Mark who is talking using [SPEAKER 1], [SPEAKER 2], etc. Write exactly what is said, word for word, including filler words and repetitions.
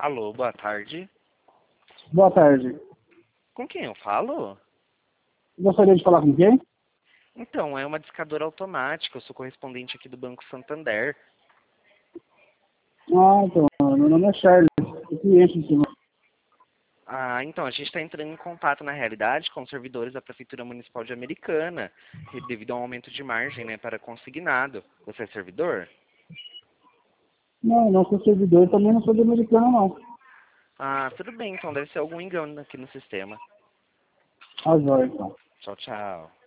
[SPEAKER 1] Alô, boa tarde.
[SPEAKER 2] Boa tarde.
[SPEAKER 1] Com quem eu falo?
[SPEAKER 2] Gostaria de falar com quem?
[SPEAKER 1] Então, é uma discadora automática. Eu sou correspondente aqui do Banco Santander.
[SPEAKER 2] Ah, então, meu nome é Charles, sou cliente do senhor.
[SPEAKER 1] Ah, então, a gente está entrando em contato, na realidade, com os servidores da Prefeitura Municipal de Americana, e devido a um aumento de margem, né, para consignado. Você é servidor?
[SPEAKER 2] Não, não sou servidor, também não sou de americano, não.
[SPEAKER 1] Ah, tudo bem, então deve ser algum engano aqui no sistema.
[SPEAKER 2] Ah, joia, então.
[SPEAKER 1] Tchau, tchau.